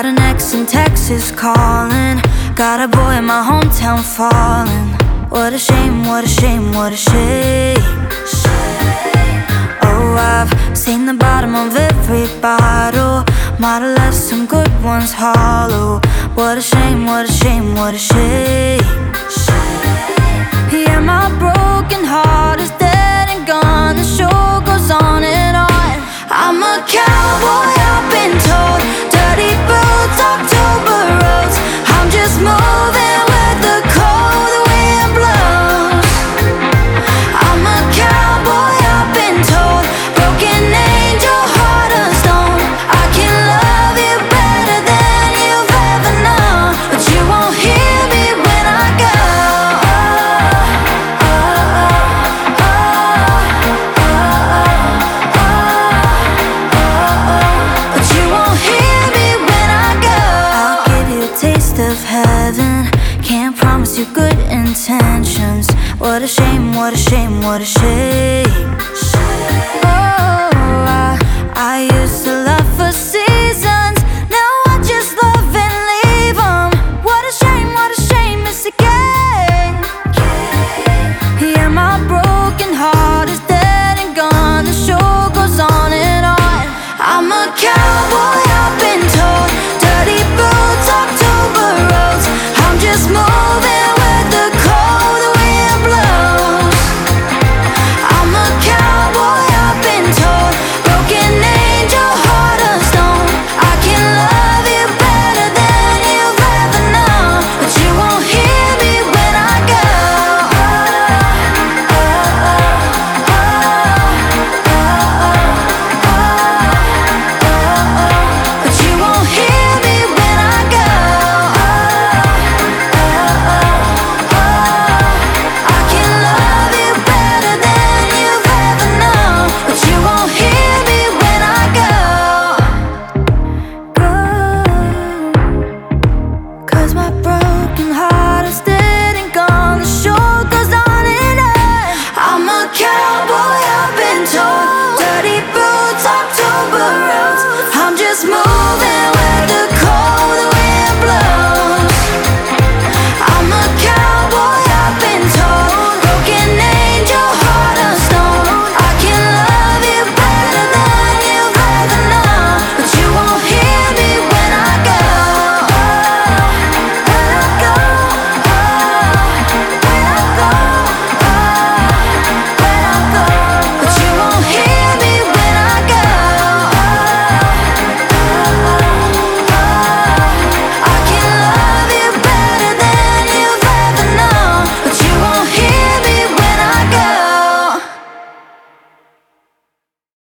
Got an ex in Texas calling, got a boy in my hometown falling. What a shame, what a shame, what a shame. Oh, I've seen the bottom of every bottle, might have left some good ones hollow. What a shame, what a shame, what a shame. Yeah, my broken heart is dead and gone, the show goes on and on. I'm a cowboy, I've been told, dirty boots, October roads. I'm just moving with the cold wind blows. I'm a cowboy, I've been told, broken angel, heart of stone. I can love you better than you've ever known, but you won't hear me when I go. But you won't hear me when I go. I'll give you a taste of heaven, can't promise you good intentions. What a shame, what a shame, what a shame.